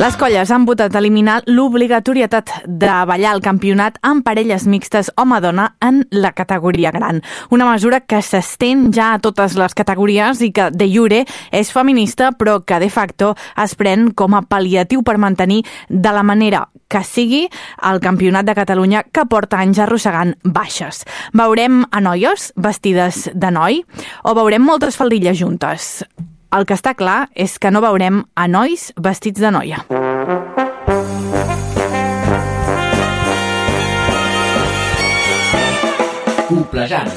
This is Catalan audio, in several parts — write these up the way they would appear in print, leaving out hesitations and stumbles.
Les colles han votat eliminar l'obligatorietat de ballar el campionat en parelles mixtes home-dona en la categoria gran. Una mesura que s'estén ja a totes les categories i que de jure és feminista, però que de facto es pren com a pal·liatiu per mantenir de la manera que sigui el campionat de Catalunya que porta anys arrossegant baixes. Veurem a noies vestides de noi o veurem moltes faldilles juntes? El que està clar és que no veurem a nois vestits de noia. Coplejant.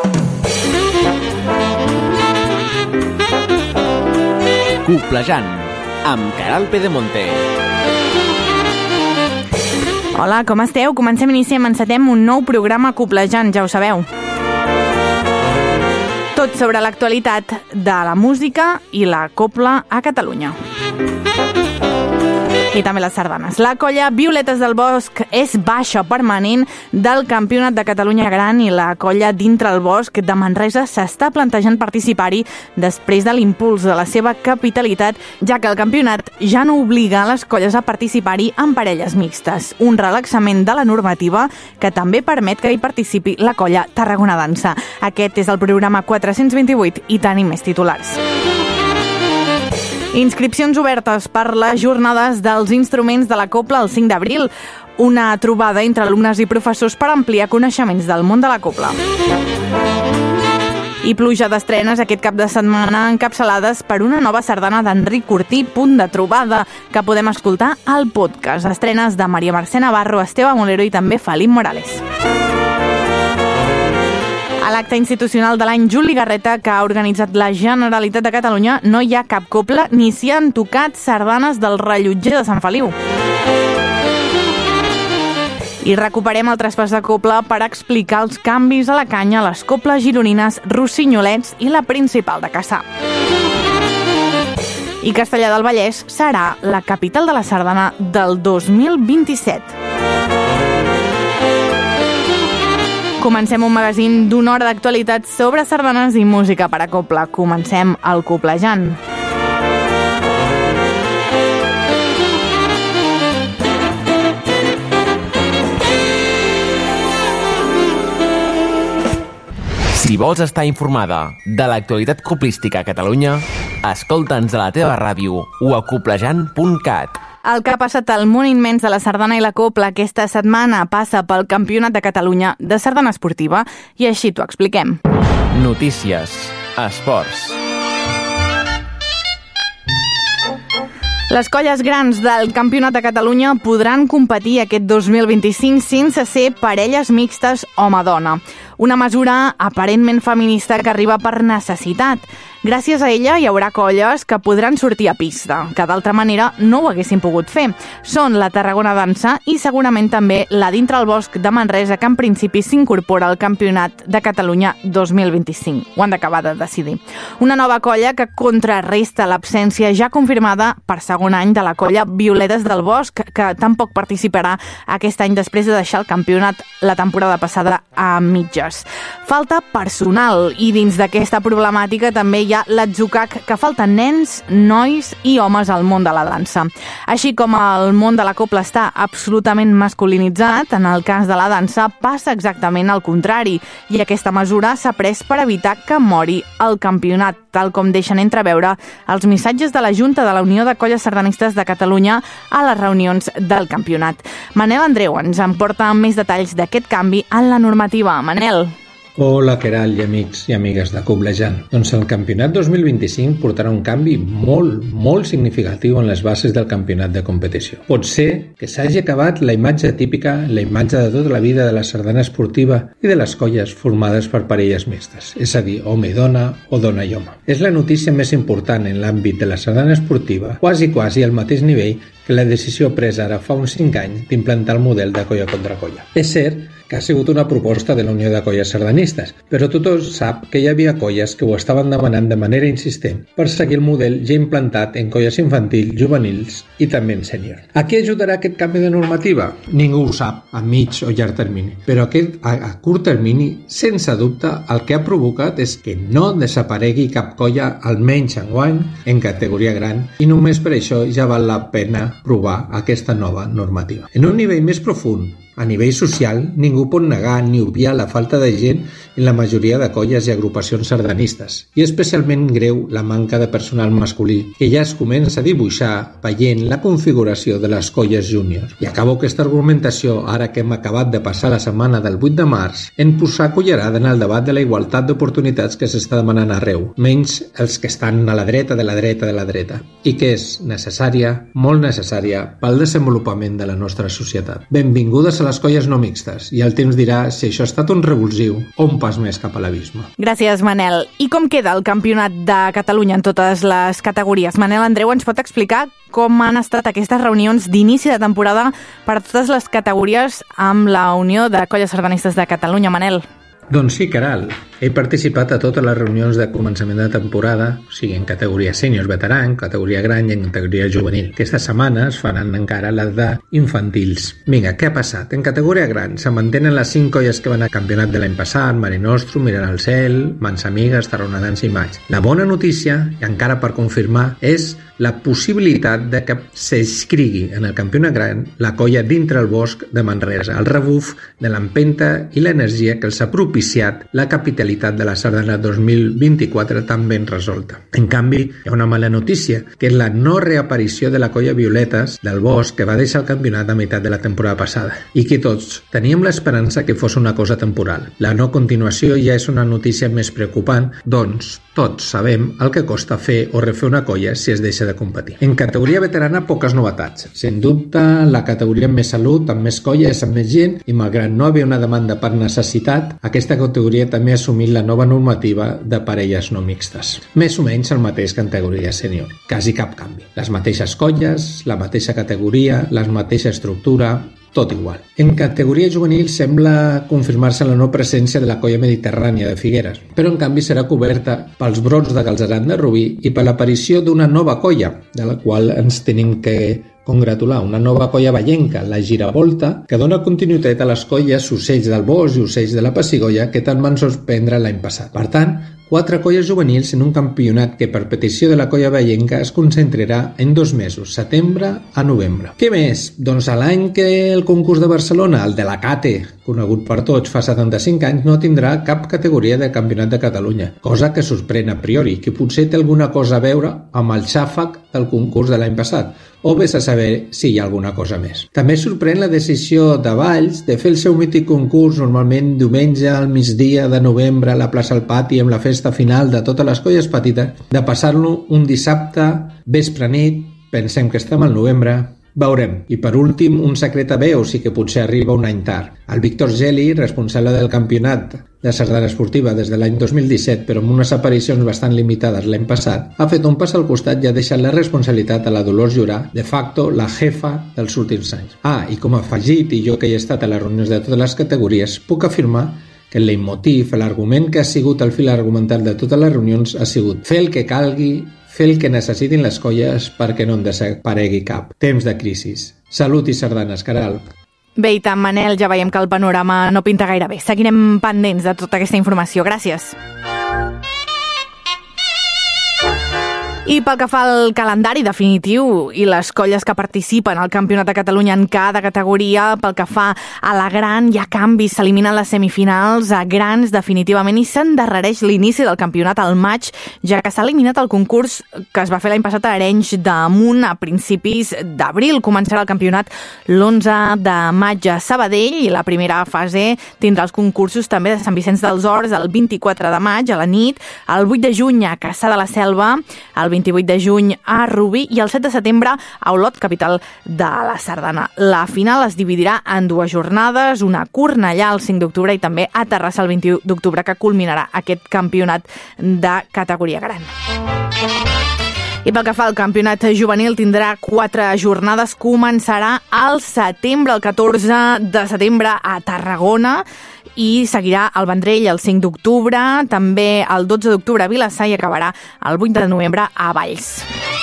Coplejant, amb Caral Pedemonte. Hola, com esteu? Iniciem, encetem un nou programa Coplejant, ja ho sabeu. Tot sobre l'actualitat de la música i la copla a Catalunya. I també les sardanes. La colla Violetes del Bosc és baixa permanent del Campionat de Catalunya Gran i la colla Dintre el Bosc de Manresa s'està plantejant participar-hi després de l'impuls de la seva capitalitat, ja que el campionat ja no obliga les colles a participar-hi en parelles mixtes. Un relaxament de la normativa que també permet que hi participi la colla Tarragona Dansa. Aquest és el programa 428 i tenim més titulars. Inscripcions obertes per les jornades dels instruments de la copla el 5 d'abril. Una trobada entre alumnes i professors per ampliar coneixements del món de la copla. I pluja d'estrenes aquest cap de setmana encapçalades per una nova sardana d'Enric Cortí, Punt de trobada, que podem escoltar al podcast. Estrenes de Maria Mercè Navarro, Esteve Molero i també Felip Morales. A l'acte institucional de l'any Juli Garreta que ha organitzat la Generalitat de Catalunya no hi ha cap copla ni s'hi han tocat sardanes del rellotger de Sant Feliu. I recuperem el traspàs de copla per explicar els canvis a la canya a les coples gironines, Rossinyolets i la Principal de Cassà. I Castellar del Vallès serà la capital de la sardana del 2027. Comencem un magazín d'una hora d'actualitat sobre sardanes i música per a copla. Comencem el Coplejant. Si vols estar informada de l'actualitat coplística a Catalunya, escolta'ns a la teva ràdio o a coplejant.cat. El que ha passat al món immens de la sardana i la copla aquesta setmana passa pel Campionat de Catalunya de Sardana Esportiva i així t'ho expliquem. Notícies, esports. Les colles grans del Campionat de Catalunya podran competir aquest 2025 sense ser parelles mixtes home-dona. Una mesura aparentment feminista que arriba per necessitat. Gràcies a ella hi haurà colles que podran sortir a pista, que d'altra manera no ho haguessin pogut fer. Són la Tarragona Dansa i segurament també la Dintre el Bosc de Manresa, que en principi s'incorpora al Campionat de Catalunya 2025. Ho han d'acabar de decidir. Una nova colla que contrarresta l'absència ja confirmada per segon any de la colla Violetes del Bosc, que tampoc participarà aquest any després de deixar el campionat la temporada passada a mitges. Falta personal i dins d'aquesta problemàtica també hi ha l'atzucac que falten nens, nois i homes al món de la dansa. Així com el món de la copla està absolutament masculinitzat, en el cas de la dansa passa exactament al contrari i aquesta mesura s'ha pres per evitar que mori el campionat, tal com deixen entreveure els missatges de la Junta de la Unió de Colles Sardanistes de Catalunya a les reunions del campionat. Manel Andreu ens en porta més detalls d'aquest canvi en la normativa. Manel. Hola, Caral i amics i amigues de Coplejant. Doncs el campionat 2025 portarà un canvi molt significatiu en les bases del campionat de competició. Pot ser que s'hagi acabat la imatge típica, la imatge de tota la vida de la sardana esportiva i de les colles formades per parelles mixtes, és a dir, home i dona o dona i home. És la notícia més important en l'àmbit de la sardana esportiva, quasi al mateix nivell que la decisió presa ara fa uns 5 anys d'implantar el model de colla contra colla. És cert que ha sigut una proposta de la Unió de Colles Sardanistes, sardanistes, però tothom sap que hi havia colles que ho estaven demanant de manera insistent per seguir el model ja implantat en colles infantils, juvenils i també en sènior. A qui ajudarà aquest canvi de normativa? Ningú ho sap, a mig o llarg termini, però a curt termini, sense dubte, el que ha provocat és que no desaparegui cap colla, almenys enguany, en categoria gran, i només per això ja val la pena provar aquesta nova normativa. En un nivell més profund, a nivell social, ningú pot negar ni obviar la falta de gent en la majoria de colles i agrupacions sardanistes, i especialment greu la manca de personal masculí, que ja es comença a dibuixar veient la configuració de les colles júnior. I acabo aquesta argumentació, ara que hem acabat de passar la setmana del 8 de març, en posar cullerada en el debat de la igualtat d'oportunitats que s'està demanant arreu, menys els que estan a la dreta de la dreta de la dreta, i que és necessària, molt necessària, pel desenvolupament de la nostra societat. Benvingudes a les colles no mixtes, i el temps dirà si això ha estat un revulsiu o un pas més cap a l'abisme. Gràcies, Manel. I com queda el Campionat de Catalunya en totes les categories? Manel Andreu ens pot explicar com han estat aquestes reunions d'inici de temporada per a totes les categories amb la Unió de Colles Sardanistes de Catalunya. Manel. Doncs sí, Caral. He participat a totes les reunions de començament de temporada, o sigui, en categoria sèniors veteran, categoria gran i en categoria juvenil. Aquesta setmana es faran encara les d'infantils. Vinga, què ha passat? En categoria gran se mantenen les 5 colles que van al campionat de l'any passat, Mare Nostrum, Mirant al Cel, Mans Amigues, Tarragona Dansa i Maig. La bona notícia, i encara per confirmar, és la possibilitat de que s'inscrigui en el campionat gran la colla dintre el bosc de Manresa, el rebuf de l'empenta i l'energia que els ha propiciat la capitalitat de la sardana 2024 tan ben resolta. En canvi, hi ha una mala notícia, que és la no reaparició de la colla Violetes del bosc que va deixar el campionat a meitat de la temporada passada i que tots teníem l'esperança que fos una cosa temporal. La no continuació ja és una notícia més preocupant, doncs tots sabem el que costa fer o refer una colla si es deixa de competir. En categoria veterana, poques novetats. Sens dubte, la categoria amb més salut, amb més colles, amb més gent, i malgrat no haver una demanda per necessitat, aquesta categoria també ha assumit la nova normativa de parelles no mixtes. Més o menys el mateix que en categoria sènior. Quasi cap canvi. Les mateixes colles, la mateixa categoria, la mateixa estructura, tot igual. En categoria juvenil sembla confirmar-se la no presència de la colla mediterrània de Figueres, però en canvi serà coberta pels brots de Galzeran de Rubí i per l'aparició d'una nova colla, de la qual ens tenim que congratular, una nova colla vallenca, la Giravolta, que dona continuïtat a les colles Ocells del Bosc i Ocells de la Pessigolles que tant van sorprendre l'any passat. Per tant, 4 colles juvenils en un campionat que per petició de la colla vallenca es concentrarà en 2 mesos, setembre a novembre. Què més? Doncs a l'any que el concurs de Barcelona, el de la Cate, conegut per tots fa 75 anys, no tindrà cap categoria del Campionat de Catalunya, cosa que sorprèn a priori, que potser té alguna cosa a veure amb el xàfec del concurs de l'any passat, o vés a saber si hi ha alguna cosa més. També sorprèn la decisió de Valls de fer el seu mític concurs normalment diumenge al migdia de novembre a la plaça al Pati amb la festa final de totes les colles petites, de passar-lo un dissabte, vespre nit, pensem que estem al novembre. Veurem. I per últim, un secret a veu, sí que potser arriba un any tard. El Víctor Geli, responsable del campionat de sardana esportiva des de l'any 2017, però amb unes aparicions bastant limitades l'any passat, ha fet un pas al costat i ha deixat la responsabilitat a la Dolors Jurà, de facto la jefa dels últims anys. I com a afegit, i jo que he estat a les reunions de totes les categories, puc afirmar que el leitmotiv, l'argument que ha sigut el fil argumental de totes les reunions ha sigut fer el que calgui, fer el que necessitin les colles perquè no en desaparegui cap. Temps de crisis. Salut i sardanes, Caral. Bé, i tant, Manel, ja veiem que el panorama no pinta gaire bé. Seguirem pendents de tota aquesta informació. Gràcies. I pel que fa al calendari definitiu i les colles que participen al Campionat de Catalunya en cada categoria, pel que fa a la gran, hi ha canvis, s'eliminen les semifinals a grans definitivament i s'endarrereix l'inici del campionat al maig, ja que s'ha eliminat el concurs que es va fer l'any passat a Arenys de Munt a principis d'abril. Començarà el campionat l'11 de maig a Sabadell i la primera fase tindrà els concursos també de Sant Vicenç dels Horts el 24 de maig a la nit, el 8 de juny a Cassà de la Selva, el 28 de juny a Rubí i el 7 de setembre a Olot, capital de la Sardana. La final es dividirà en 2 jornades, una a Cornellà el 5 d'octubre i també a Terrassa el 21 d'octubre, que culminarà aquest campionat de categoria gran. I pel que fa al campionat juvenil, tindrà 4 jornades. Començarà al setembre, el 14 de setembre a Tarragona, i seguirà al Vendrell el 5 d'octubre, també el 12 d'octubre a Vilassar i acabarà el 8 de novembre a Valls.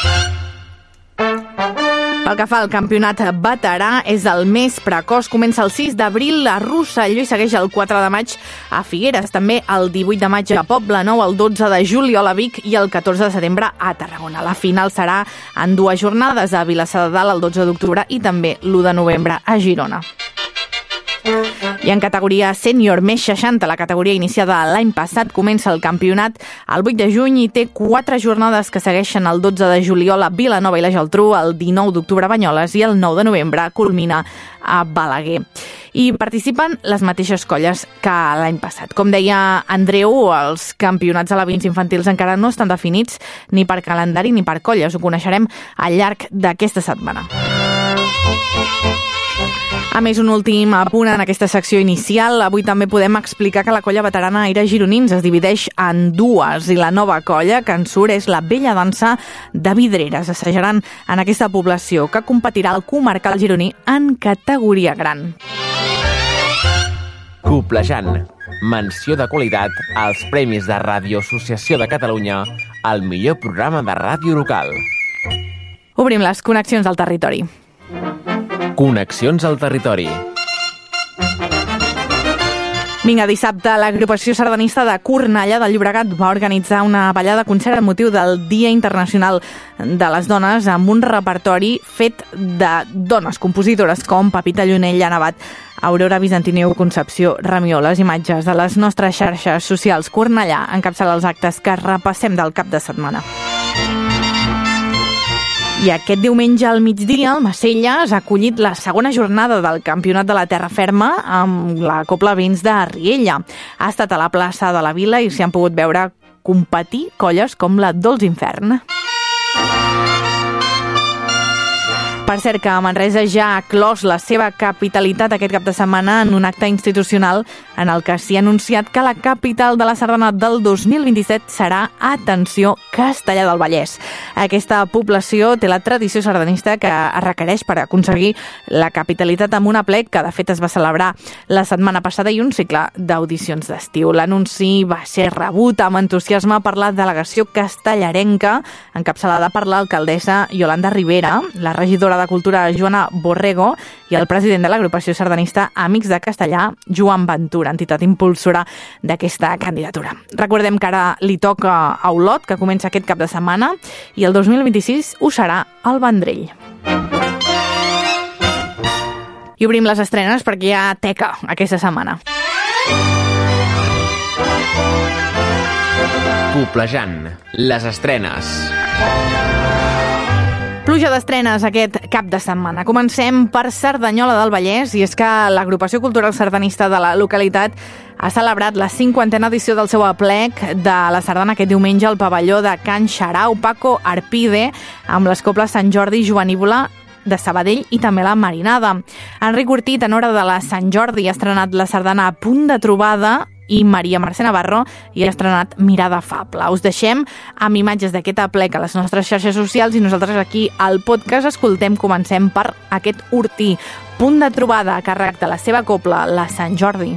Pel que fa al campionat veterà, és el més precoç. Comença el 6 d'abril a Rosselló i segueix el 4 de maig a Figueres. També el 18 de maig a Poblenou, el 12 de juliol a Vic i el 14 de setembre a Tarragona. La final serà en 2 jornades a Vilassar de Dalt el 12 d'octubre i també l'1 de novembre a Girona. I en categoria sènior més 60, la categoria iniciada l'any passat, comença el campionat el 8 de juny i té 4 jornades que segueixen el 12 de juliol a Vilanova i la Geltrú, el 19 d'octubre a Banyoles i el 9 de novembre culmina a Balaguer. I participen les mateixes colles que l'any passat. Com deia Andreu, els campionats alevins infantils encara no estan definits ni per calendari ni per colles. Ho coneixerem al llarg d'aquesta setmana. A més, un últim apunt en aquesta secció inicial. Avui també podem explicar que la colla veterana Aire Gironins es divideix en 2 i la nova colla que en surt és la Vella Dansa de Vidreres. Assajaran en aquesta població que competirà al comarcal gironí en categoria gran. Coblejant. Menció de qualitat als Premis de Ràdio Associació de Catalunya al millor programa de ràdio local. Obrim les connexions al territori. Connexions al territori. Vinga, dissabte l'agrupació sardanista de Cornellà del Llobregat va organitzar una ballada concert amb motiu del Dia Internacional de les Dones amb un repertori fet de dones compositores com Pepita Llunell, Anna Abad, Aurora Visantineu, Concepció Ramió. Les imatges de les nostres xarxes socials. Cornellà encapçala els actes que repassem del cap de setmana. I aquest diumenge al migdia, el Macelles ha acollit la segona jornada del Campionat de la Terra Ferma amb la Cobla Vins de Riella. Ha estat a la plaça de la Vila i s'hi han pogut veure competir colles com la Dolç Infern. Per cert, que Manresa ja ha clos la seva capitalitat aquest cap de setmana en un acte institucional en el que s'hi ha anunciat que la capital de la Sardana del 2027 serà, atenció, Castellar del Vallès. Aquesta població té la tradició sardanista que es requereix per aconseguir la capitalitat amb un aplec que de fet es va celebrar la setmana passada i un cicle d'audicions d'estiu. L'anunci va ser rebut amb entusiasme per la delegació castellarenca encapçalada per l'alcaldessa Yolanda Rivera, la regidora de Cultura Joana Borrego i el president de l'agrupació sardanista Amics de Castellar, Joan Ventura, entitat impulsora d'aquesta candidatura. Recordem que ara li toca a Olot, que comença aquest cap de setmana, i el 2026 ho serà al Vendrell. I obrim les estrenes perquè hi ha teca aquesta setmana. Coblejant. Les estrenes. Pluja d'estrenes aquest cap de setmana. Comencem per Cerdanyola del Vallès i és que l'agrupació cultural sardanista de la localitat ha celebrat la 50a edició del seu aplec de la sardana aquest diumenge al pavelló de Can Xarau. Paco Arpide amb les coples Sant Jordi i Joanívola de Sabadell i també la Marinada. Enric Ortí, tenora de la Sant Jordi, ha estrenat la sardana A Punt de Trobada i Maria Mercè Navarro i ha estrenat Mirada Afable. Us deixem amb imatges d'aquest aplec a les nostres xarxes socials i nosaltres aquí al podcast escoltem. Comencem per aquest Ortí, Punt de Trobada, a càrrec de la seva copla, la Sant Jordi.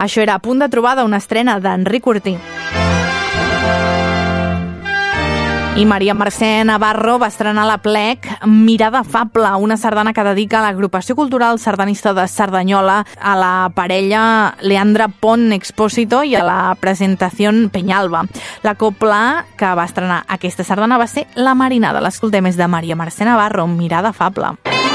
Això era A punt de trobada, una estrena d'Enric Ortí. I Maria Mercè Navarro va estrenar la plec Mirada Afable, una sardana que dedica a l'agrupació cultural sardanista de Cerdanyola, a la parella Leandra Pont Expósito i a la presentació Peñalba. La copla que va estrenar aquesta sardana va ser La Marinada. L'escoltem és de Maria Mercè Navarro, Mirada Afable.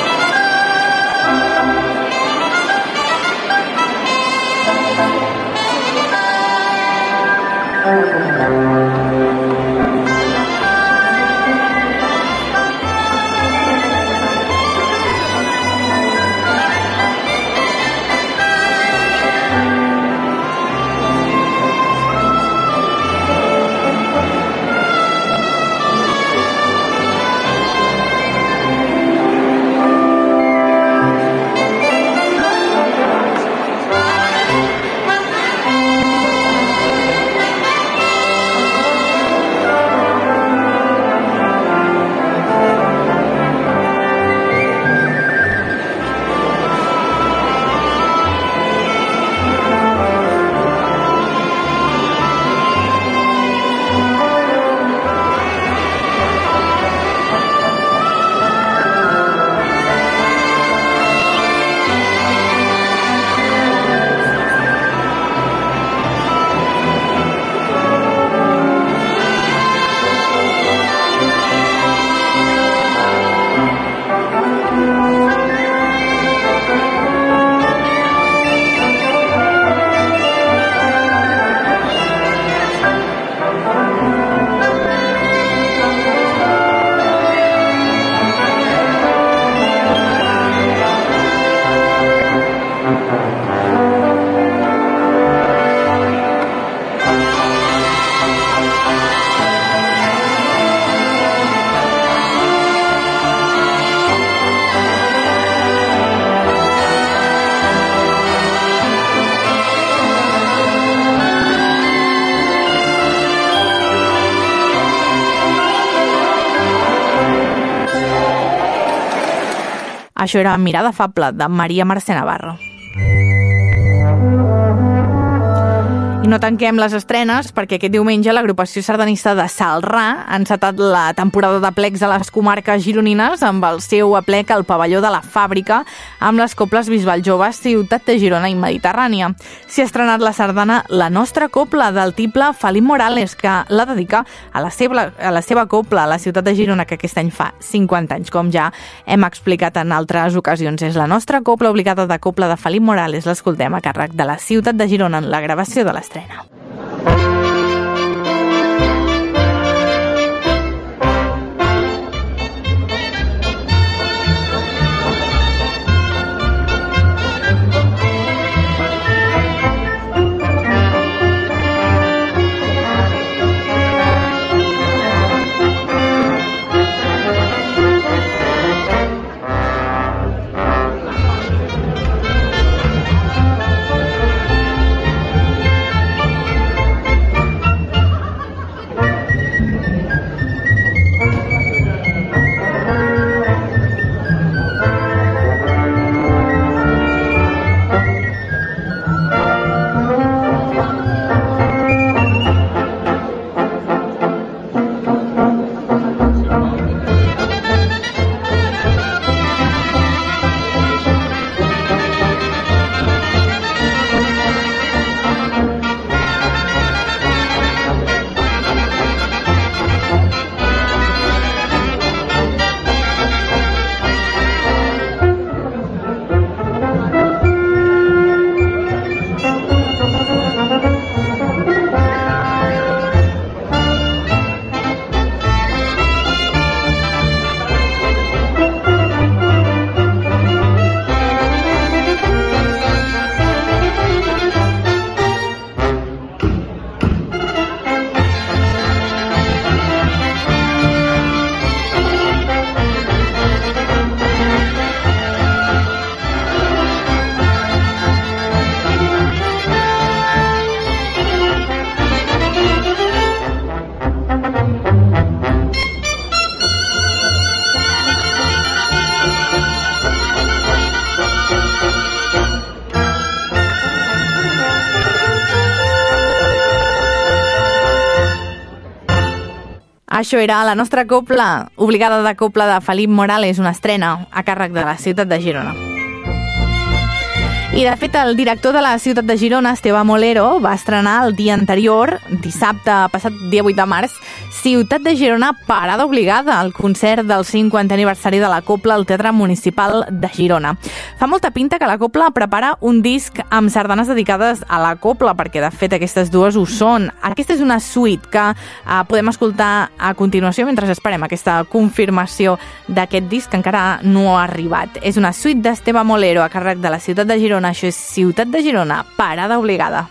Això era Mirada Afable, de Maria Mercè Navarro. I no tanquem les estrenes perquè aquest diumenge l'agrupació sardanista de Celrà ha encetat la temporada de plecs a les comarques gironines amb el seu aplec al pavelló de la Fàbrica amb les coples Bisbal Jove, Ciutat de Girona i Mediterrània. S'hi ha estrenat la sardana La Nostra Copla del tiple Felip Morales, que la dedica a la seva copla a la Ciutat de Girona, que aquest any fa 50 anys, com ja hem explicat en altres ocasions. És La Nostra Copla, obligada de copla de Felip Morales. L'escoltem a càrrec de la Ciutat de Girona en la gravació de l'estrena. Això era la nostra copla, obligada de copla de Felip Morales, una estrena a càrrec de la ciutat de Girona. I, de fet, el director de la ciutat de Girona, Esteve Molero, va estrenar el dia anterior, dissabte, passat dia 8 de març, Ciutat de Girona, parada obligada, al concert del 50è aniversari de la Copla al Teatre Municipal de Girona. Fa molta pinta que la Copla prepara un disc amb sardanes dedicades a la Copla, perquè, de fet, aquestes dues ho són. Aquesta és una suite que podem escoltar a continuació mentre esperem aquesta confirmació d'aquest disc que encara no ha arribat. És una suite d'Esteve Molero a càrrec de la ciutat de Girona. Això és Ciutat de Girona, parada obligada.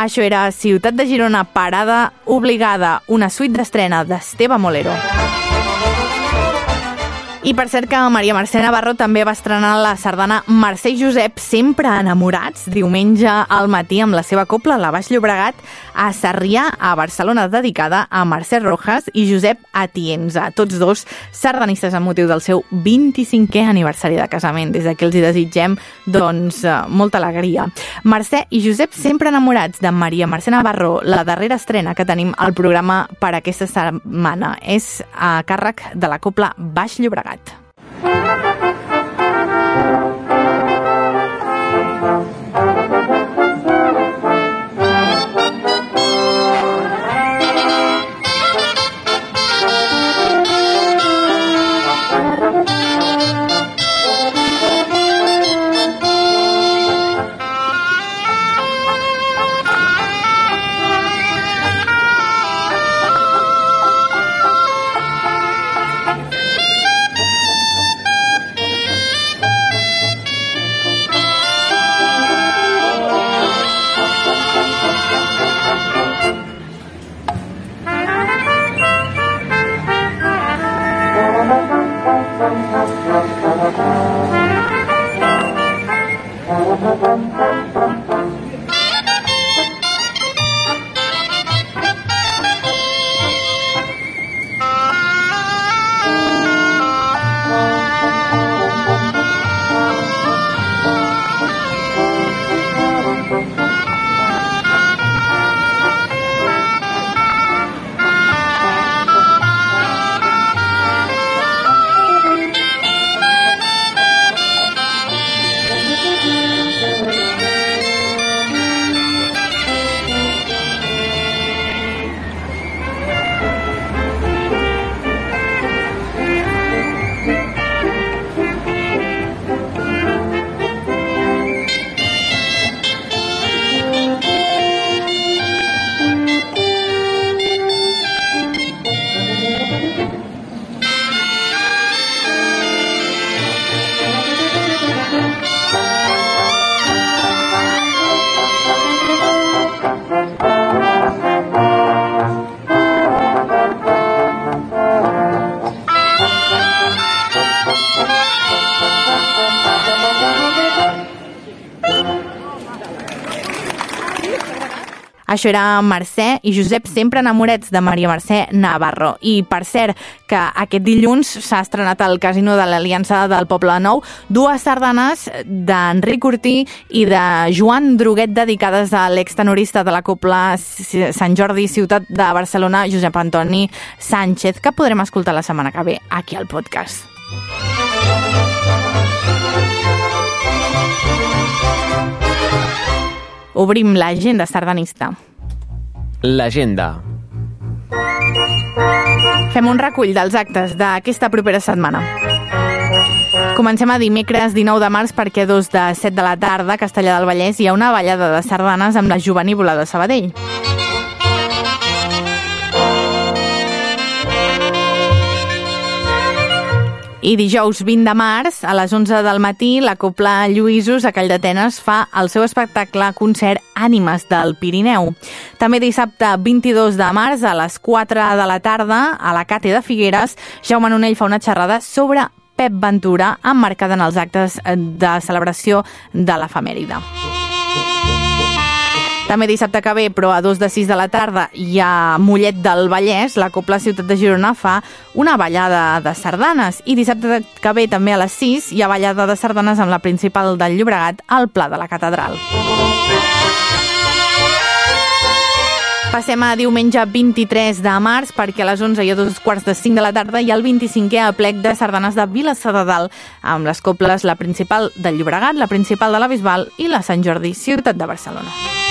Això era Ciutat de Girona, parada obligada, una suite d'estrena d'Esteve Molero. I per cert que Maria Mercè Navarro també va estrenar la sardana Mercè i Josep, sempre enamorats, diumenge al matí amb la seva cobla, la Baix Llobregat, a Sarrià, a Barcelona, dedicada a Mercè Rojas i Josep Atienza, tots dos sardanistes amb motiu del seu 25è aniversari de casament. Des d'aquí els hi desitgem, doncs, molta alegria. Mercè i Josep, sempre enamorats, de Maria Mercè Navarro, la darrera estrena que tenim al programa per aquesta setmana. És a càrrec de la cobla Baix Llobregat. Això era Mercè i Josep, sempre enamorats, de Maria Mercè Navarro. I, per cert, que aquest dilluns s'ha estrenat al Casino de l'Aliança del Poble Nou dues sardanes d'Enric Ortí i de Joan Droguet, dedicades a l'extenorista de la cobla Sant Jordi, ciutat de Barcelona, Josep Antoni Sánchez, que podrem escoltar la setmana que ve aquí al podcast. Obrim l'agenda sardanista. L'agenda. Fem un recull dels actes d'aquesta propera setmana. Comencem a dimecres 19 de març perquè a 2 de 7 de la tarda a Castellar del Vallès hi ha una ballada de sardanes amb la Jovenívola de Sabadell. I dijous 20 de març, a les 11 del matí, la cobla Lluïsos a Calldetenes fa el seu espectacle concert Ànimes del Pirineu. També dissabte 22 de març, a les 4 de la tarda, a la Cate de Figueres, Jaume Nonell fa una xerrada sobre Pep Ventura, emmarcada en els actes de celebració de l'efemèride. També dissabte que ve, però a 2 de 6 de la tarda, hi ha Mollet del Vallès, la cobla Ciutat de Girona fa una ballada de sardanes. I dissabte que ve, també a les 6, hi ha ballada de sardanes amb la principal del Llobregat al Pla de la Catedral. Passem a diumenge 23 de març, perquè a les 11 i a 2:45 de la tarda hi ha el 25è aplec de sardanes de Vilassar de Dalt, amb les cobles la principal del Llobregat, la principal de la Bisbal i la Sant Jordi, ciutat de Barcelona.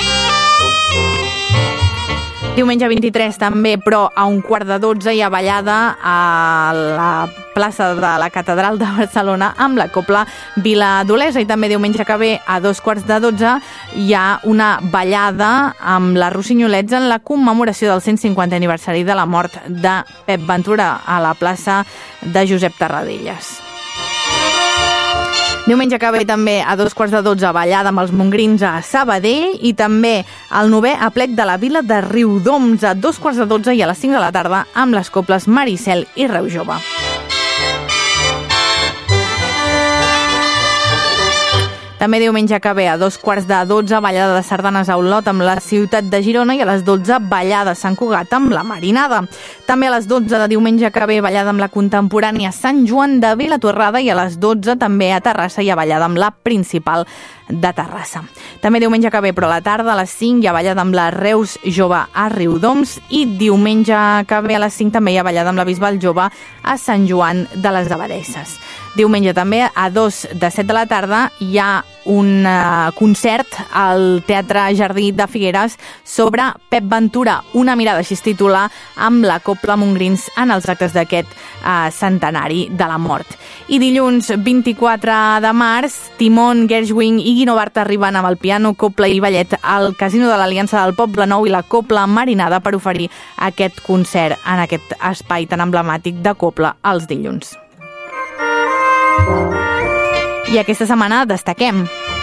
Diumenge 23 també, però a 11:45 hi ha ballada a la plaça de la Catedral de Barcelona amb la cobla Vila d'Olesa. I també diumenge que ve a 11:45 hi ha una ballada amb la Rossinyolets en la commemoració del 150è aniversari de la mort de Pep Ventura a la plaça de Josep Tarradellas. Diumenge que ve també a 2:15 ballada amb els mongrins a Sabadell i també el 9è aplec de la Vila de Riudoms a 2:15 i a les 5 de la tarda amb les cobles Maricel i Reu Jove. També diumenge que ve a 2:15 ballada de sardanes a Olot amb la ciutat de Girona i a les 12 ballada a Sant Cugat amb la Marinada. També a les 12 de diumenge que ve ballada amb la contemporània Sant Joan de Vilatorrada i a les 12 també a Terrassa hi ha ballada amb la principal de Terrassa. També diumenge que ve, però a la tarda a les 5 hi ha ballada amb la Reus Jove a Riudoms i diumenge que ve a les 5 també hi ha ballada amb la Bisbal Jove a Sant Joan de les Abadesses. Diumenge també a 2 de 7 de la tarda hi ha un concert al Teatre Jardí de Figueres sobre Pep Ventura, una mirada, així es titula, amb la Cobla Mongrins en els actes d'aquest centenari de la mort. I dilluns 24 de març, Timon, Gershwin i Guino Barta arriben amb el piano, cobla i ballet al Casino de l'Aliança del Poble Nou i la Cobla Marinada per oferir aquest concert en aquest espai tan emblemàtic de cobla els dilluns. I aquesta setmana destaquem.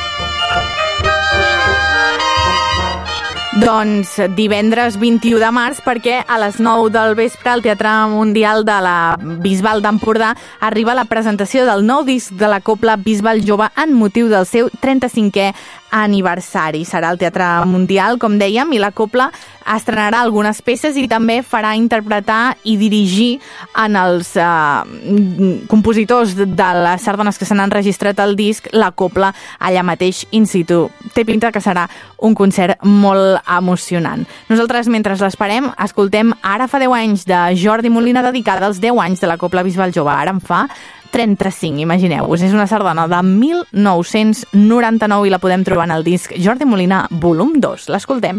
Doncs divendres 21 de març, perquè a les 9 del vespre al Teatre Mundial de la Bisbal d'Empordà arriba la presentació del nou disc de la Cobla Bisbal Jove en motiu del seu 35è aniversari. Serà al Teatre Mundial, com dèiem, i la Cobla estrenarà algunes peces i també farà interpretar i dirigir en els compositors de les sardanes que se n'han registrat al disc la Cobla allà mateix in situ. Té pinta que serà un concert molt emocionant. Nosaltres, mentre l'esperem, escoltem Ara fa 10 anys de Jordi Molina, dedicada als 10 anys de la Cobla Bisbal Jove. Ara en fa 35, imagineu-vos. És una sardana de 1999 i la podem trobar en el disc Jordi Molina volum 2. L'escoltem.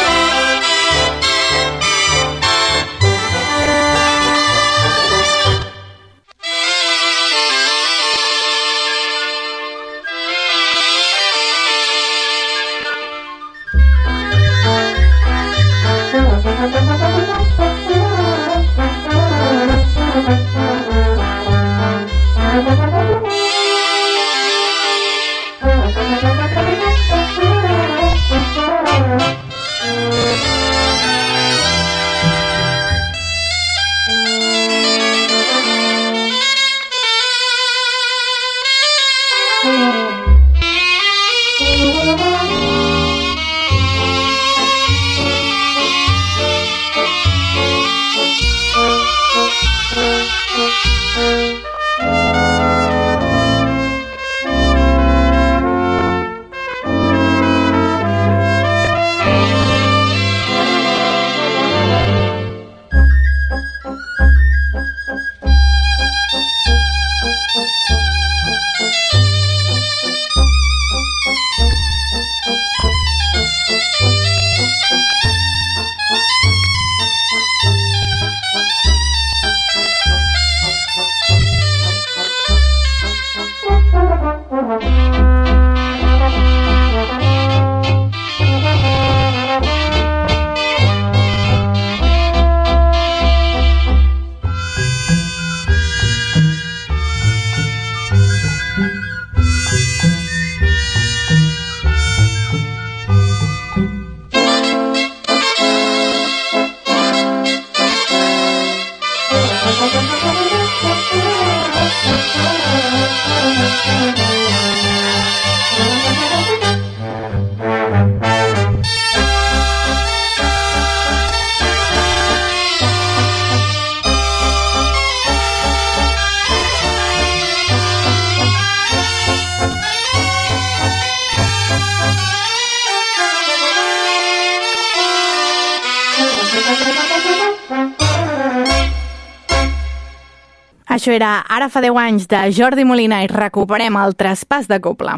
Això era Ara fa 10 anys de Jordi Molina i recuperem el traspàs de Cobla.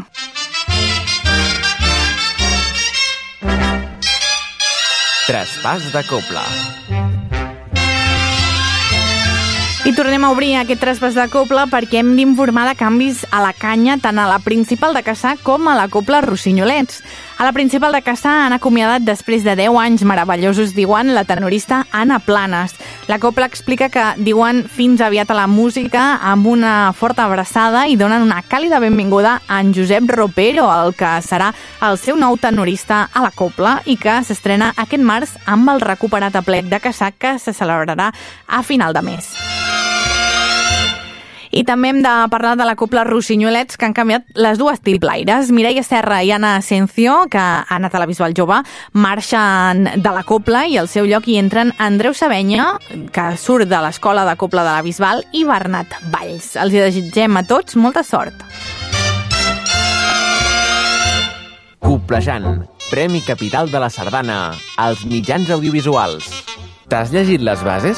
Traspàs de Cobla. I tornem a obrir aquest traspàs de Cobla perquè hem d'informar de canvis a la canya tant a la Principal de Cassà com a la Cobla Rossinyolets. A la Principal de Cassà han acomiadat després de 10 anys meravellosos, diuen la tenorista Anna Planes. La Copla explica que diuen fins aviat a la música amb una forta abraçada i donen una càlida benvinguda a en Josep Ropero, el que serà el seu nou tenorista a la Copla i que s'estrena aquest març amb el recuperat aplec de Casac que se celebrarà a final de mes. I també hem de parlar de la Copla Rossinyoletts, que han canviat les dues triplaires. Mireia Serra i Anna Asencio, que han anat a la Bisbal Jove, marxen de la Copla i al seu lloc hi entren Andreu Sabenya, que surt de l'Escola de Copla de la Bisbal, i Bernat Valls. Els desitgem a tots molta sort. Coplejant, Premi Capital de la Sardana, als mitjans audiovisuals. T'has llegit les bases?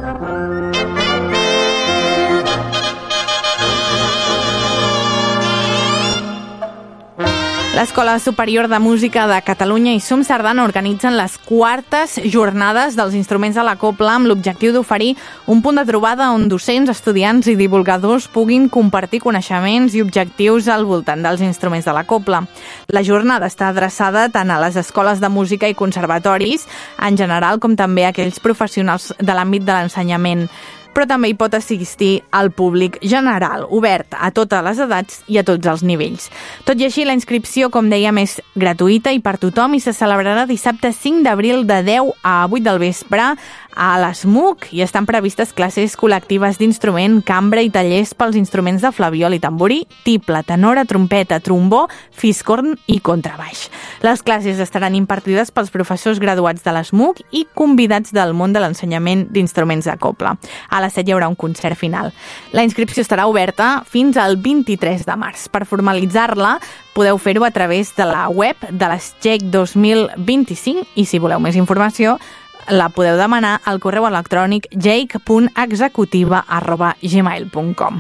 L'Escola Superior de Música de Catalunya i Som Sardana organitzen les quartes jornades dels instruments de la Copla amb l'objectiu d'oferir un punt de trobada on docents, estudiants i divulgadors puguin compartir coneixements i objectius al voltant dels instruments de la Copla. La jornada està adreçada tant a les escoles de música i conservatoris en general com també a aquells professionals de l'àmbit de l'ensenyament, però també hi pot assistir al públic general, obert a totes les edats i a tots els nivells. Tot i així, la inscripció, com dèiem, és gratuïta i per tothom i se celebrarà dissabte 5 d'abril de 10 a 8 del vespre a l'ESMUC i estan previstes classes col·lectives d'instrument, cambra i tallers pels instruments de flabiol i tamborí, tiple, tenora, trompeta, trombó, fiscorn i contrabaix. Les classes estaran impartides pels professors graduats de l'ESMUC i convidats del món de l'ensenyament d'instruments de copla. A les 7 hi haurà un concert final. La inscripció estarà oberta fins al 23 de març. Per formalitzar-la, podeu fer-ho a través de la web de l'ESGEC 2025 i si voleu més informació la podeu demanar al correu electrònic jake.executiva@gmail.com.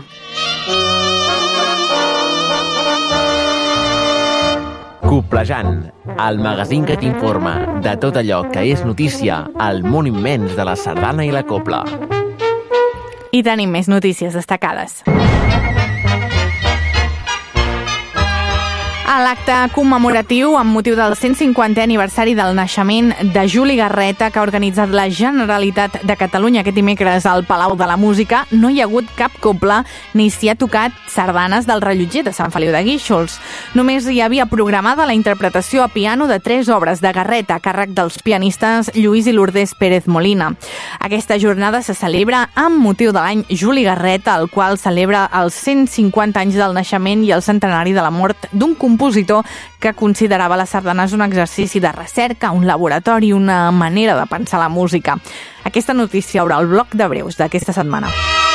Coplejant, el magazín que t'informa de tot allò que és notícia al món immens de la sardana i la copla. I tenim més notícies destacades. A l'acte commemoratiu amb motiu del 150è aniversari del naixement de Juli Garreta que ha organitzat la Generalitat de Catalunya aquest dimecres al Palau de la Música, no hi ha hagut cap copla ni s'hi ha tocat sardanes del rellotger de Sant Feliu de Guíxols. Només hi havia programada la interpretació a piano de 3 obres de Garreta a càrrec dels pianistes Lluís i Lourdes Pérez Molina. Aquesta jornada se celebra amb motiu de l'any Juli Garreta, el qual celebra els 150 anys del naixement i el centenari de la mort d'un compositor que considerava les sardanes un exercici de recerca, un laboratori, una manera de pensar la música. Aquesta notícia obre el bloc de breus d'aquesta setmana.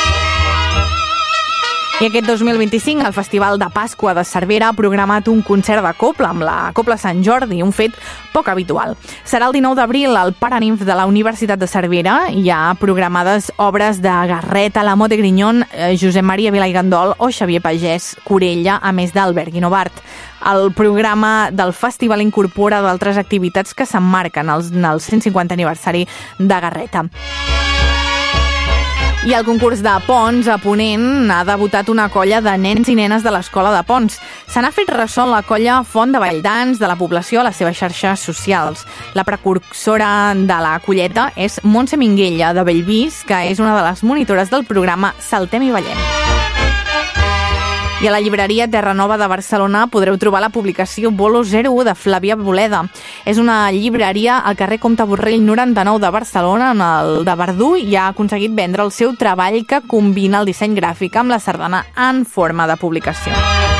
I aquest 2025 el Festival de Pasqua de Cervera ha programat un concert de copla amb la Copla Sant Jordi, un fet poc habitual. Serà el 19 d'abril al Paraninf de la Universitat de Cervera. Hi ha programades obres de Garreta, la Mote Grinyón, Josep Maria Vila i Gandol o Xavier Pagès Corella, a més d'Albert Guinovart. El programa del festival incorpora d'altres activitats que s'emmarquen en el 150 aniversari de Garreta. I el concurs de Ponts a Ponent ha debutat una colla de nens i nenes de l'Escola de Ponts. Se n'ha fet ressò la colla Font de Valldans de la població a les seves xarxes socials. La precursora de la colleta és Montse Minguella, de Bellvís, que és una de les monitores del programa Saltem i Ballem. I a la llibreria Terra Nova de Barcelona podreu trobar la publicació Bolo 01 de Flavia Boleda. És una llibreria al carrer Comte Borrell 99 de Barcelona, en el de Verdú, i ha aconseguit vendre el seu treball que combina el disseny gràfic amb la sardana en forma de publicació.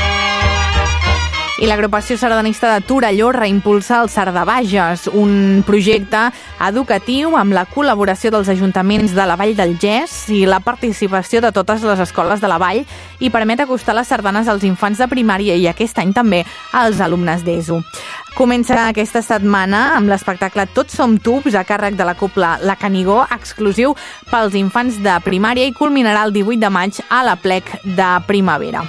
I l'agrupació sardanista de Torelló reimpulsa el Sardabages, un projecte educatiu amb la col·laboració dels ajuntaments de la Vall del Gès i la participació de totes les escoles de la Vall i permet acostar les sardanes als infants de primària i aquest any també als alumnes d'ESO. Comença aquesta setmana amb l'espectacle Tots som tubs a càrrec de la copla La Canigó, exclusiu pels infants de primària i culminarà el 18 de maig a l'Aplec de Primavera.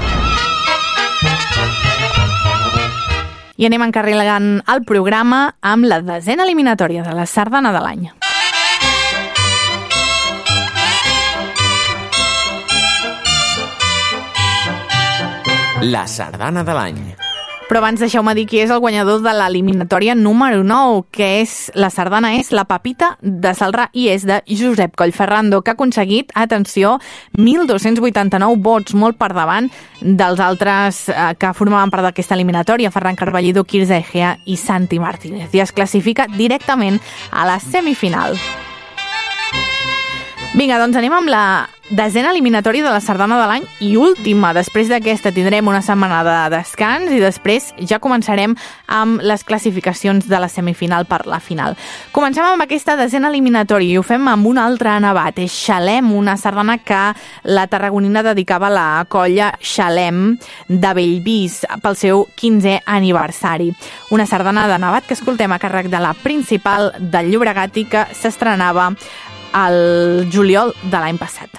I anem encarrilant el programa amb la 10a eliminatòria de la sardana de l'any. La sardana de l'any. Però abans deixeu-me dir qui és el guanyador de l'eliminatòria número 9, que és la sardana és La Pepita de Celrà i és de Josep Collferrando, que ha aconseguit, atenció, 1.289 vots, molt per davant dels altres que formaven part d'aquesta eliminatòria, Ferran Carballido, Quirze Egea i Santi Martínez, i es classifica directament a la semifinal. Vinga, doncs anem amb la 10a eliminatòria de la sardana de l'any i última. Després d'aquesta tindrem una setmana de descans i després ja començarem amb les classificacions de la semifinal per la final. Comencem amb aquesta 10a eliminatòria i ho fem amb un altre nevat. És Xalem, una sardana que la tarragonina dedicava a la colla Xalem de Bellvís pel seu 15è aniversari. Una sardana de nevat que escoltem a càrrec de la Principal del Llobregat i que s'estrenava al juliol de l'any passat.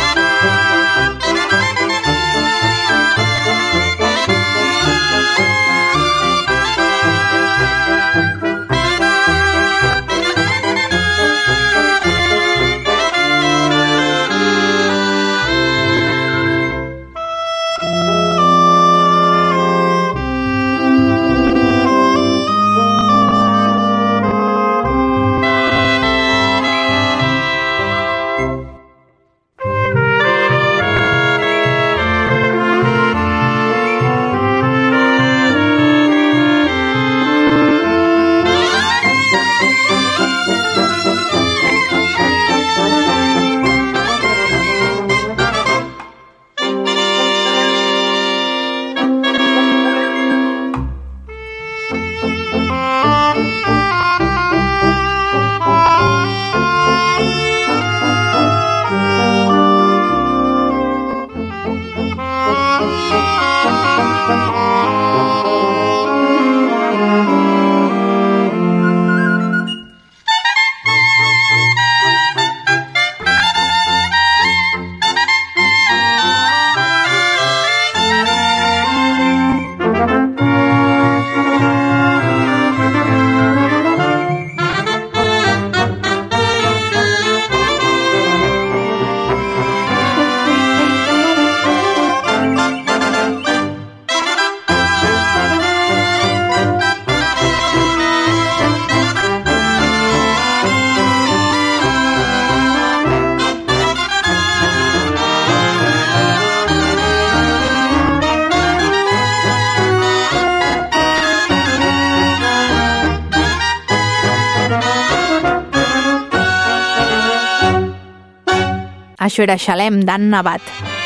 Això era Xalem, d'An Nevat.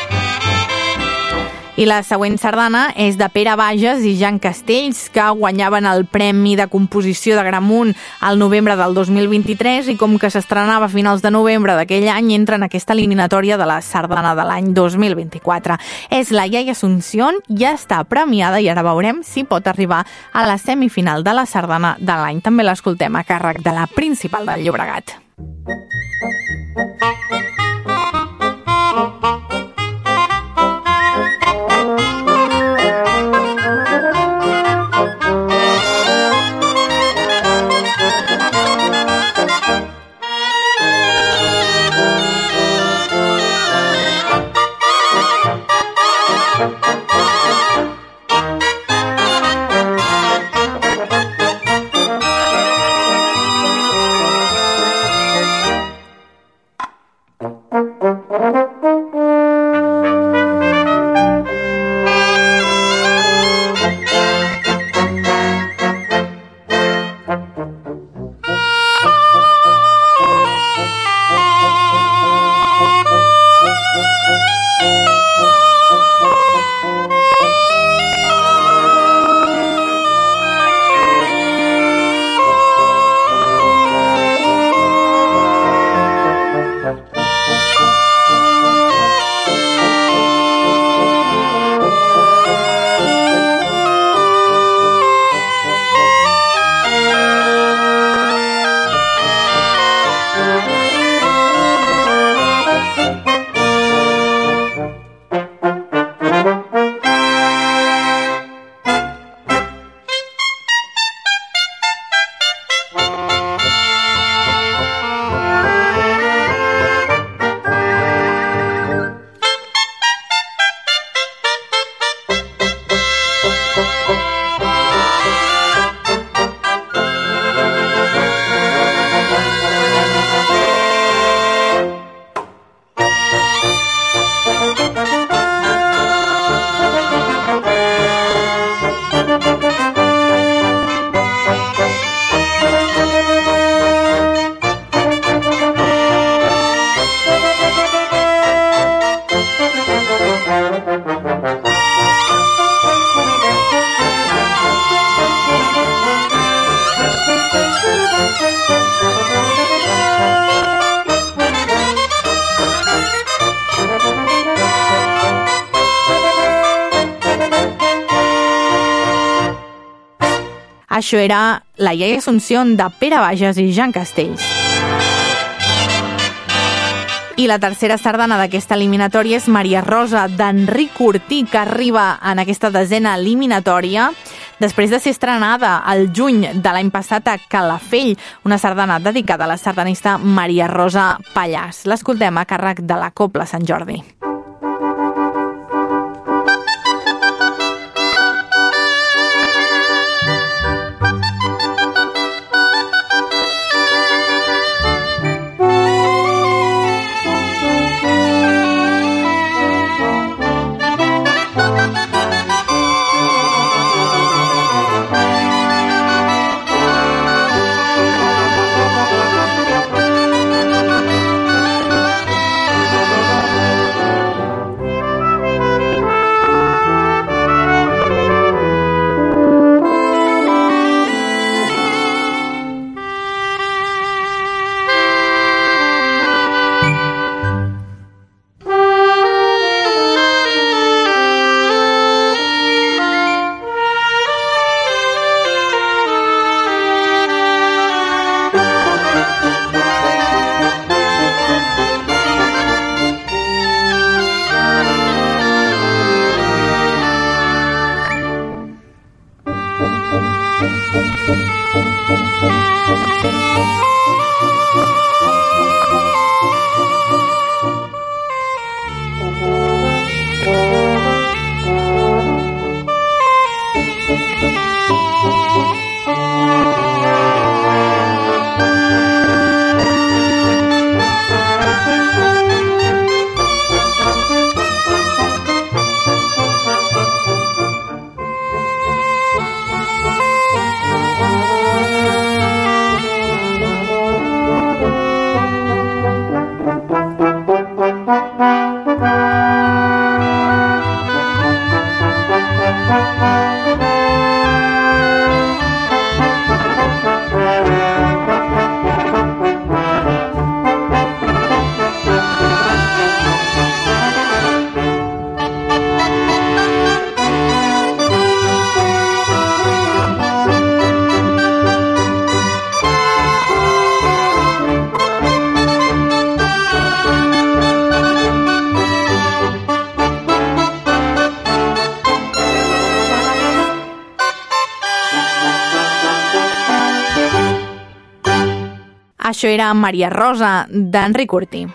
I la següent sardana és de Pere Bages i Jan Castells, que guanyaven el Premi de Composició de Gramunt al novembre del 2023 i com que s'estrenava a finals de novembre d'aquell any entra en aquesta eliminatòria de la sardana de l'any 2024. És la iaia Asunción, ja està premiada i ara veurem si pot arribar a la semifinal de la sardana de l'any. També l'escoltem a càrrec de la Principal del Llobregat. Això era La iaia Assumpción de Pere Bages i Jean Castells. I la tercera sardana d'aquesta eliminatòria és Maria Rosa d'Enric Curtí, que arriba en aquesta desena eliminatòria després de ser estrenada al juny de l'any passat a Calafell, una sardana dedicada a la sardanista Maria Rosa Pallàs. L'escoltem a càrrec de la Cobla Sant Jordi. Això era Maria Rosa d'Enric Curtí.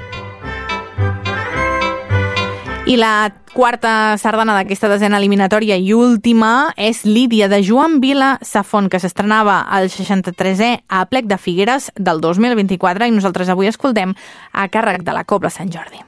I la quarta sardana d'aquesta desena eliminatòria i última és Lídia de Joan Vila Safont, que s'estrenava al 63è Aplec de Figueres del 2024 i nosaltres avui escoltem a càrrec de la Cobla Sant Jordi.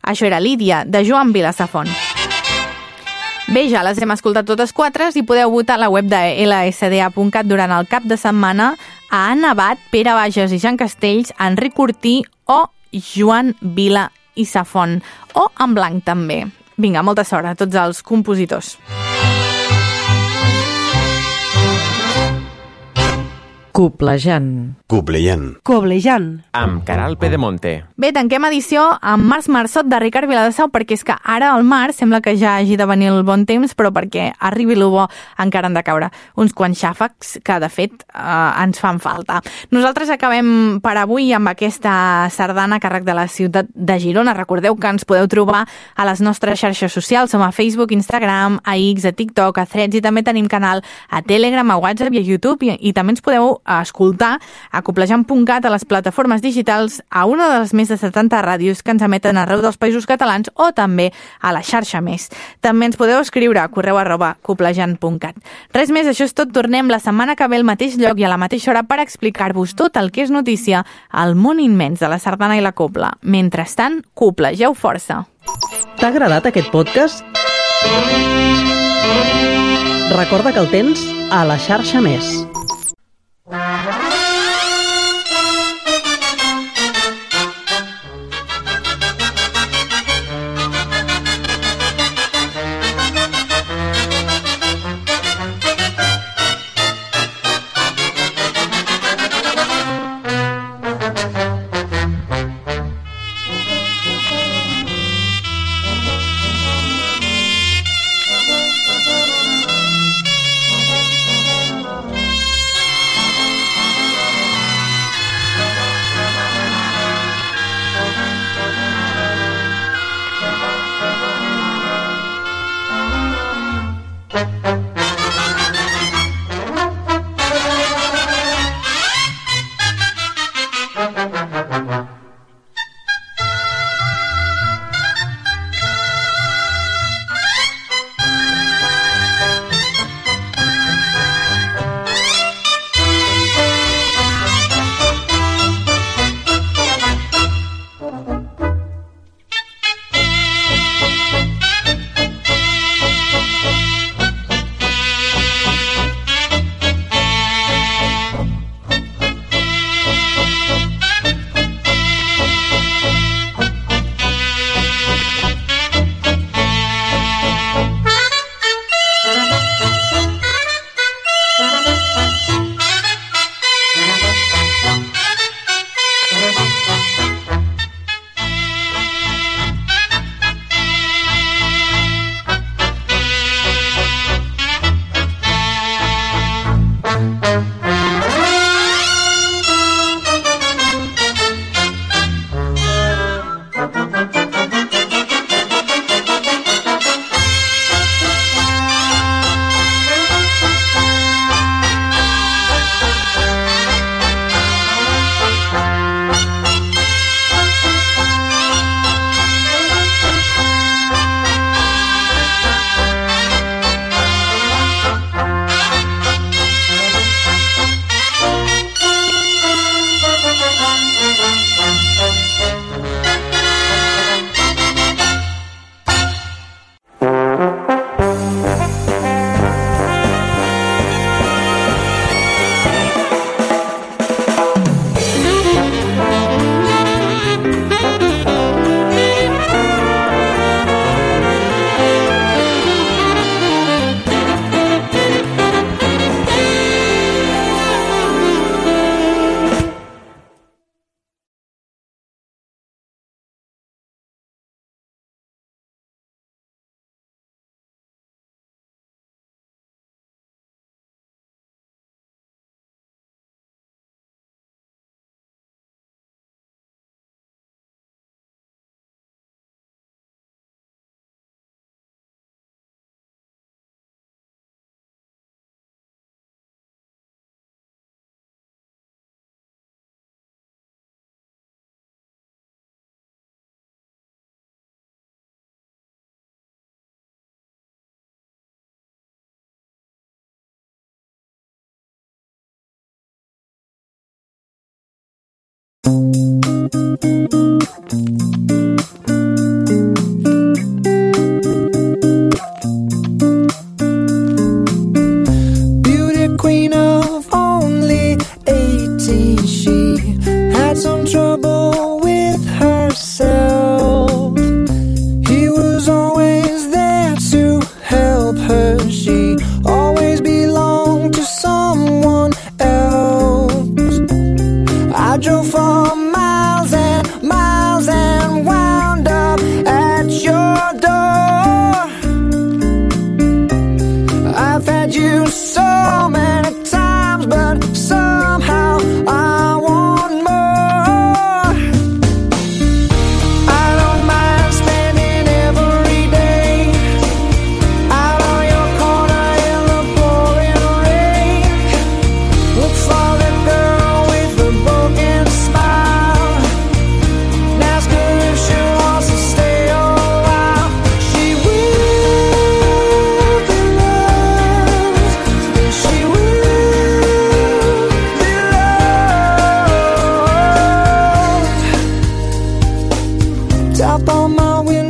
Això era Lídia, de Joan Vilasafont. Bé, ja les hem escoltat totes 4 i podeu votar a la web de lsda.cat durant el cap de setmana a Anna Abad, Pere Bages i Jean Castells, Enric Cortí o Joan Vila i Safont, o en blanc també. Vinga, molta sort a tots els compositors. Coblejant. Amb Caral Pedemonte. Bé, tanquem edició amb Març Marçot de Ricard Viladesau, perquè és que ara al mar sembla que ja hagi de venir el bon temps, però perquè arribi el bo encara han de caure uns quants xàfecs que, de fet, ens fan falta. Nosaltres acabem per avui amb aquesta sardana a càrrec de la ciutat de Girona. Recordeu que ens podeu trobar a les nostres xarxes socials. Som a Facebook, Instagram, a X, a TikTok, a Threads, i també tenim canal a Telegram, a WhatsApp i a YouTube, i també ens podeu escoltar a coblejant.cat, a les plataformes digitals, a una de les més de 70 ràdios que ens emeten arreu dels Països Catalans, o també a la xarxa Més. També ens podeu escriure a correu@coblejant.cat. Res més, això és tot. Tornem la setmana que ve al mateix lloc i a la mateixa hora per explicar-vos tot el que és notícia al món immens de la sardana i la cobla. Mentrestant, coblegeu força. T'ha agradat aquest podcast? Recorda que el tens a la xarxa Més. all my windows